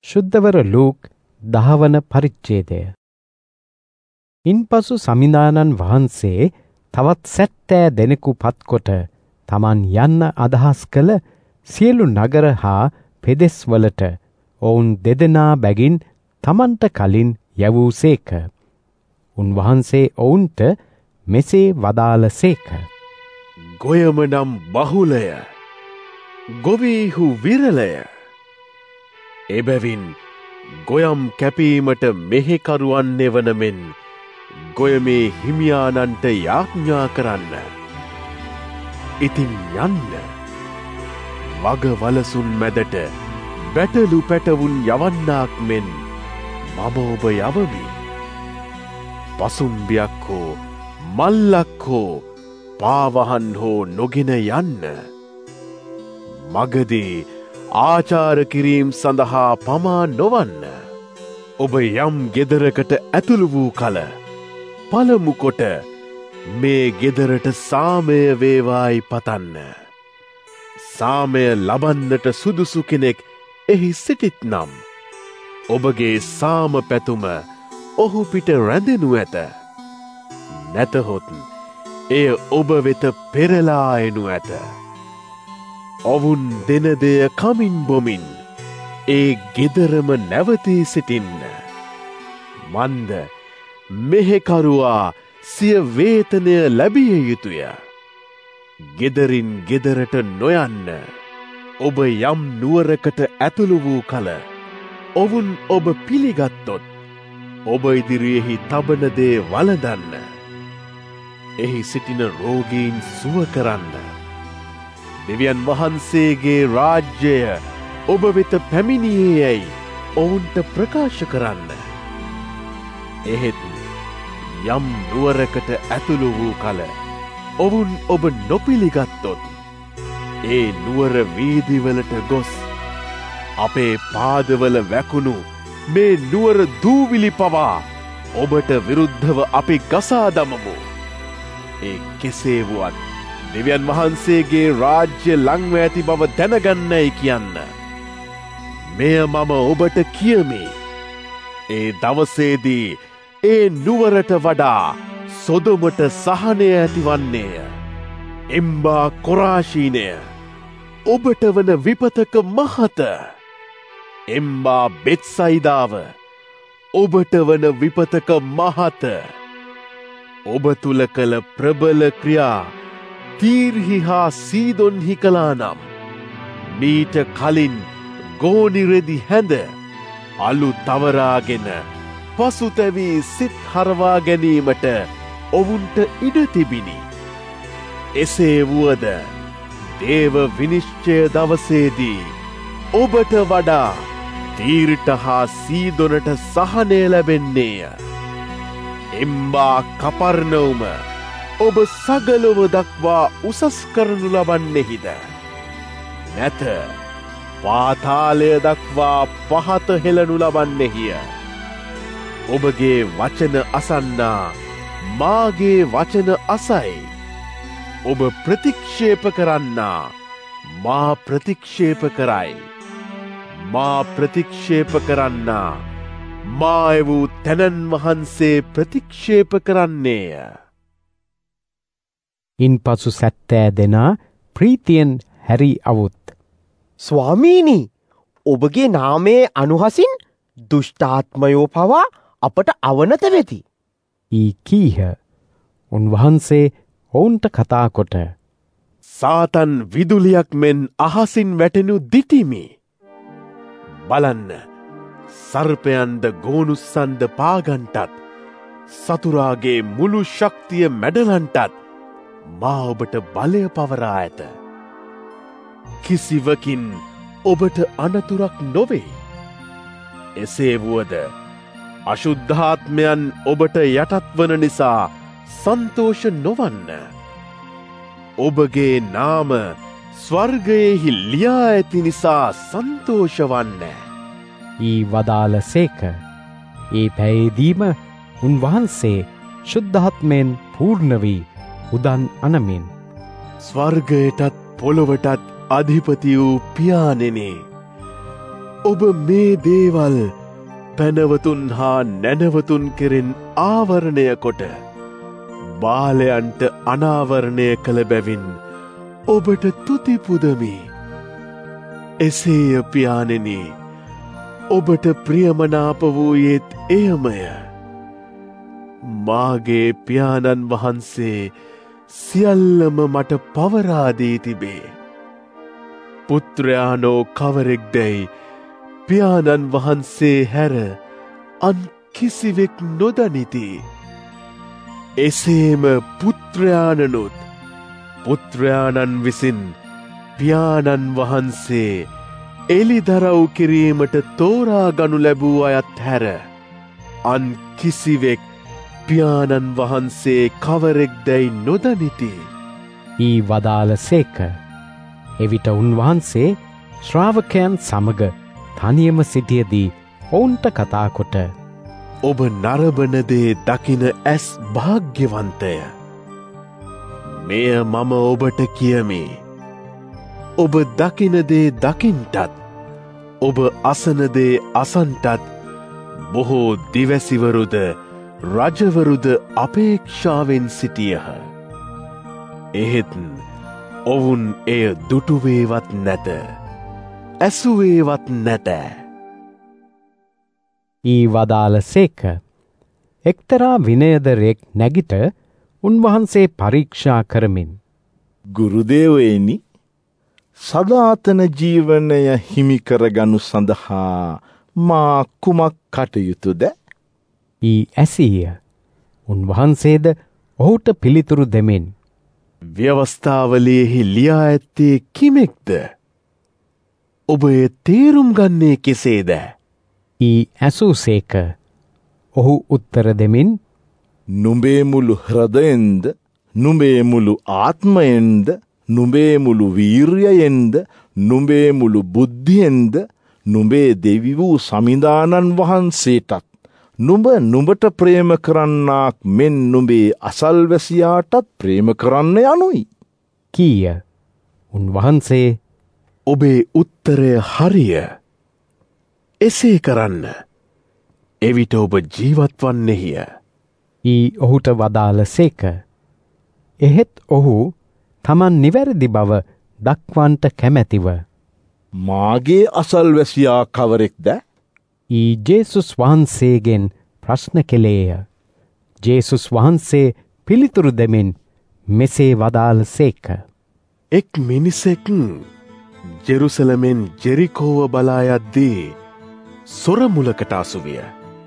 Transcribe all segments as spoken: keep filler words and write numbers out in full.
ශුද්ධවර Luke දහවන පරිච්ඡේදය. ඉන්පසු සමිඳානන් වහන්සේ තවත් සැත්තෑ දෙනෙකු පත්කොට තමන් යන්න අදහස් කළ සියලු නගර හා පෙදෙස්වලට ඔවුන් දෙදෙනා බැගින් තමන්ට කලින් යැවූ සේක. උන්වහන්සේ ඔවුන්ට මෙසේ වදාළ සේක. ගොයම නම් බහුලය, ගොවීහු විරලය. එබැවින් ගොයම් කැපීමට මෙහෙකරුවන් එවන මෙන් ගොයමේ හිමියානන්ට යාඥා කරන්න. ඉතින් යන්න. වග වලසුන් මැදට බැටලු පැටවුන් යවන්නාක් මෙන් මම ඔබ යවමි. පසුම්බියක් හෝ මල්ලක් හෝ පාවහන් හෝ නොගෙන යන්න. මගදී ආචාර කිරීම් සඳහා පමා නොවන්න. ඔබ යම් ගෙදරකට ඇතුළු වූ කල පළමු කොට මේ ගෙදරට සාමය වේවායි පතන්න. සාමය ලබන්නට සුදුසු කෙනෙක් එහි සිටිත් නම් ඔබගේ සාම පැතුම ඔහු පිට රැඳෙනු ඇත. නැතහොත් එය ඔබ වෙත පෙරලා එනු ඇත. ඔවුන් දෙන දෙය කමින් බොමින් ඒ ගෙදරම නැවතී සිටින්න. මන්ද මෙහෙකරුවා සිය වේතනය ලැබිය යුතුය. ගෙදරින් ගෙදරට නොයන්න. ඔබ යම් නුවරකට ඇතුළු වූ කල ඔවුන් ඔබ පිළිගත්තොත් ඔබ ඉදිරියෙහි තබන දේ වළඳන්න. එහි සිටින රෝගීන් සුව කරන්න. දෙවියන් වහන්සේගේ රාජ්‍යය ඔබ වෙත පැමිණියේ යැයි ඔවුන්ට ප්‍රකාශ කරන්න. එහෙත් යම් නුවරකට ඇතුළු වූ කල ඔවුන් ඔබ නොපිළිගත්තොත් ඒ නුවර වීදිවලට ගොස් අපේ පාදවල වැකුණු මේ නුවර දූවිලි පවා ඔබට විරුද්ධව අපි ගසා දමමු. ඒ කෙසේ වුවත් දෙවියන් වහන්සේගේ රාජ්‍ය ළංව ඇති බව දැනගන්නයි කියන්න. මෙය මම ඔබට කියමි. ඒ දවසේදී ඒ නුවරට වඩා සොදොමට සහනය ඇතිවන්නේය. එම්බා කොරාශීනය ඔබට වන විපතක මහත. එම්බා බෙත්සයිදාව ඔබට වන විපතක මහත. ඔබ තුල කළ ප්‍රබල ක්‍රියා තීර්හි හා සීදොන්හි කළා නම් මීට කලින් ගෝනිරෙදි හැඳ අලු තවරාගෙන පසුතැවී සිත් හරවා ගැනීමට ඔවුන්ට ඉඩ තිබිනි. එසේ වුවද දේව විනිශ්චය දවසේදී ඔබට වඩා තීරට හා සීදොනට සහනය ලැබෙන්නේය. එම්බා කපර්නවුම ඔබ සගලොව දක්වා උසස් කරනු ලබන්නෙහිද. නැත පාතාලය දක්වා පහත හෙළනු ලබන්නෙහිය. ඔබගේ වචන අසන්නා මාගේ වචන අසයි. ඔබ ප්‍රතික්ෂේප කරන්නා මා ප්‍රතික්ෂේප කරයි. මා ප්‍රතික්ෂේප කරන්නා මා එවූ තැනන් වහන්සේ ප්‍රතික්ෂේප කරන්නේය. ඉන් පසු සැත්තෑ දෙනා ප්‍රීතියෙන් හැරි අවුත්. ස්වාමීනි, ඔබගේ නාමයේ අනුහසින් දුෂ්ටාත්මයෝ පවා අපට අවනත වෙති. ඊ කීහ. උන්වහන්සේ ඔවුන්ට කතා කොට සාතන් විදුලියක් මෙන් අහසින් වැටෙනු දිටිමි. බලන්න, සර්පයන්ද ගෝනුස්සන්ද පාගන්ටත් සතුරාගේ මුළු ශක්තිය මැඩලන්ටත් මා ඔබට බලය පවරා ඇත. කිසිවකින් ඔබට අනතුරක් නොවේ. එසේ වුවද අශුද්ධාත්මයන් ඔබට යටත් වන නිසා සන්තෝෂ නොවන්න. ඔබගේ නාම ස්වර්ගයෙහි ලියා ඇති නිසා සන්තෝෂ වන්න. ඊ වදාළ සේක. ඒ පැයේදීම උන්වහන්සේ ශුද්ධාත්මයෙන් පූර්ණ වී උදන් අනමින් ස්වර්ගයටත් පොළොවටත් අධිපති වූ පියාණෙනි, ඔබ මේ දේවල් පැනවතුන් හා නැනවතුන් කෙරෙන් ආවරණය කොට බාලයන්ට අනාවරණය කළ බැවින් ඔබට තුතිපුදමි. එසේය පියාණෙනි, ඔබට ප්‍රියමනාප වූයේත් එයමය. මාගේ පියාණන් වහන්සේ සියල්ලම මට පවරාදී තිබේ. පුත්‍රයානෝ කවරෙක්දැයි පියාණන් වහන්සේ හැර අන් කිසිවෙක් නොදනිති. එසේම පුත්‍රයාණනුත් පුත්‍රයාණන් විසින් පියාණන් වහන්සේ එළිදරව් කිරීමට තෝරා ගනු ලැබූ අයත් හැර අන් කිසිවෙක් පියාණන් වහන්සේ කවරෙක්දැයි නොදනිති. ඊ වදාළ සේක. එවිට උන්වහන්සේ ශ්‍රාවකයන් සමග තනියම සිටියදී ඔවුන්ට කතා කොට, ඔබ නරබන දේ දකින ඇස් භාග්‍යවන්තය. මෙය මම ඔබට කියමි. ඔබ දකින දේ දකින්ටත් ඔබ අසන දේ අසන්ටත් බොහෝ දිවැසිවරුද රජවරුද අපේක්ෂාවෙන් සිටියහ. එහෙත් ඔවුන් එය දුටුවේවත් නැත, ඇසුවේවත් නැත. ඊ වදාළ සේක. එක්තරා විනයදරෙක් නැගිට උන්වහන්සේ පරීක්ෂා කරමින්, ගුරුදේවයනි, සදාතන ජීවනය හිමිකරගනු සඳහා මා කුමක් කටයුතුද? ඊ ඇසීය. උන්වහන්සේද ඔහුට පිළිතුරු දෙමින්, ව්‍යවස්ථාවලයෙහි ලියා ඇත්තේ කිමෙක්ද? ඔබ එය තේරුම් ගන්නේ කෙසේද? ඊ ඇසූසේක. ඔහු උත්තර දෙමින්, නුඹේ මුළු හෘදයෙන්ද, නුඹේ මුළු ආත්මයෙන්ද, නුඹේ මුළු වීර්යයෙන්ද, නුඹේ මුළු බුද්ධියෙන්ද, නුඹේ දෙවි වූ සමිඳානන් වහන්සේටත්, නුඹ නුඹට ප්‍රේම කරන්නාක් මෙන් නුඹේ අසල්වැසියාටත් ප්‍රේම කරන්න යනුයි කීය. උන්වහන්සේ, ඔබේ උත්තරය හරිය. එසේ කරන්න. එවිට ඔබ ජීවත් වන්නෙහිය. ඊ ඔහුට වදාළ සේක. එහෙත් ඔහු තමන් නිවැරදි බව දක්වන්ට කැමැතිව, මාගේ අසල්වැසියා කවරෙක්ද? ඊ ජේසුස් වහන්සේගෙන් ප්‍රශ්න කෙළේය. ජේසුස් වහන්සේ පිළිතුරු දෙමින් මෙසේ වදාළ සේක. එක් මිනිසෙක් ජෙරුසලමෙන් ජෙරිකෝව බලා යද්දී සොරමුලකට අසුවිය.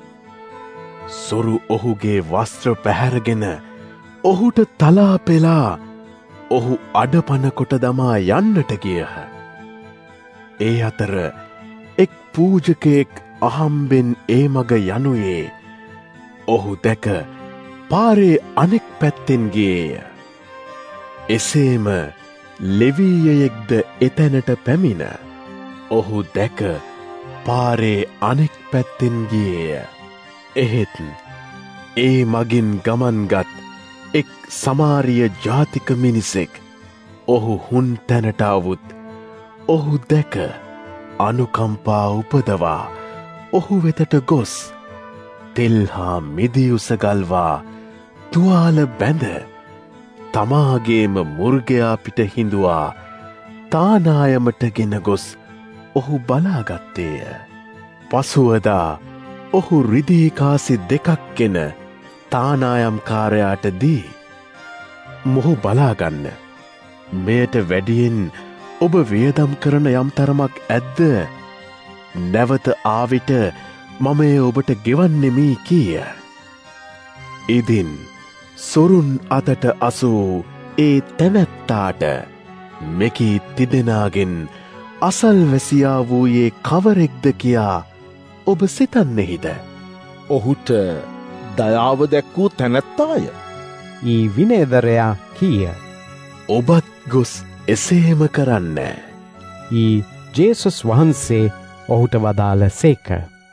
සොරු ඔහුගේ වස්ත්‍ර පැහැරගෙන ඔහුට තලා පෙලා ඔහු අඩපන කොට දමා යන්නට ගියහ. ඒ අතර එක් පූජකයෙක් අහම්බෙන් ඒ මග යනුයේ ඔහු දැක පාරේ අනෙක් පැත්තෙන් ගියේය. එසේම ලෙවීයයෙක්ද එතැනට පැමිණ ඔහු දැක පාරේ අනෙක් පැත්තෙන් ගියේය. එහෙත් ඒ මගින් ගමන්ගත් එක් සමාරිය ජාතික මිනිසෙක් ඔහු හුන් තැනට අවුත් ඔහු දැක අනුකම්පා උපදවා ඔහු වෙතට ගොස් තෙල් හා මිදිඋස ගල්වා තුවාල බැඳ තමාගේම මුර්ගයා පිට හිඳුවා තානායමට ගෙන ගොස් ඔහු බලාගත්තේය. පසුවදා ඔහු රිදීකාසි දෙකක් ගෙන තානායම්කාරයාට දී, මොහු බලාගන්න. මෙයට වැඩියෙන් ඔබ වියදම් කරන යම් තරමක් ඇද්ද? නැවත ආවිට මම එය ඔබට ගෙවන්නෙමි කීය. ඉදින් සොරුන් අතට අසූ ඒ තැනැත්තාට මෙකී තිදෙනාගෙන් අසල්වැසියා වූයේ කවරෙක්ද කියා ඔබ සිතන්නෙහිද? ඔහුට දයාව දැක්වූ තැනැත්තාය. ඊ විනයදරයා කීය. ඔබත් ගොස් එසේම කරන්න. ඊ ජේසුස් වහන්සේ ඔහුට වදාළ සේක.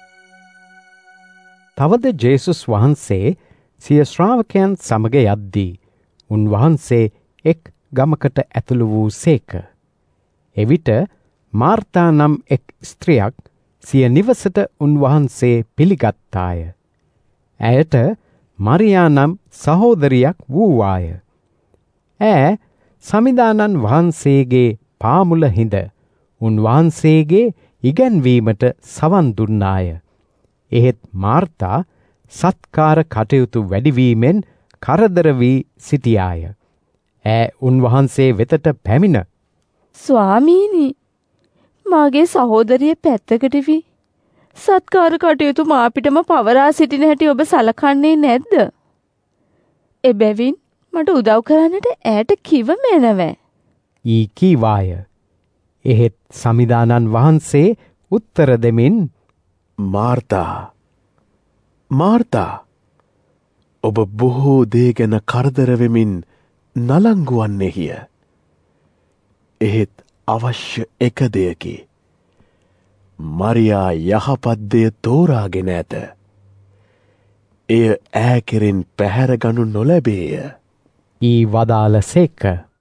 තවද ජේසුස් වහන්සේ සිය ශ්‍රාවකයන් සමග යද්දී උන්වහන්සේ එක් ගමකට ඇතුළු වූ සේක. එවිට මාර්තා නම් එක් ස්ත්‍රියක් සිය නිවසට උන්වහන්සේ පිළිගත්තාය. ඇයට මරියා නම් සහෝදරියක් වූවාය. ඈ සමිදානන් වහන්සේගේ පාමුල හිඳ උන්වහන්සේගේ ඉගැන්වීමට සවන් දුන්නාය. එහෙත් මාර්තා සත්කාර කටයුතු වැඩිවීමෙන් කරදර වී සිටියාය. ඈ උන්වහන්සේ වෙතට පැමිණ ස්වාමීනි, මාගේ සහෝදරිය පැත්තකට වී සත්කාර කටයුතු මාපිටම පවරා සිටින හැටි ඔබ සලකන්නේ නැද්ද? එබැවින් මට උදව් කරන්නට ඈට කිව මැනවෑ. ඊ කීවාය. එහෙත් සමිදානන් වහන්සේ උත්තර දෙමින් මාර්තා මාර්තා ඔබ බොහෝ දේ ගැන කරදර වෙමින් නලංගු වන්නේහිය. එහෙත් අවශ්‍ය එක දෙයකි. මරියා යහපත් දෙය තෝරාගෙන ඇත. එය ඈ කෙරෙන් පැහැරගනු නොලැබේය. ඊ වදාළ සේක.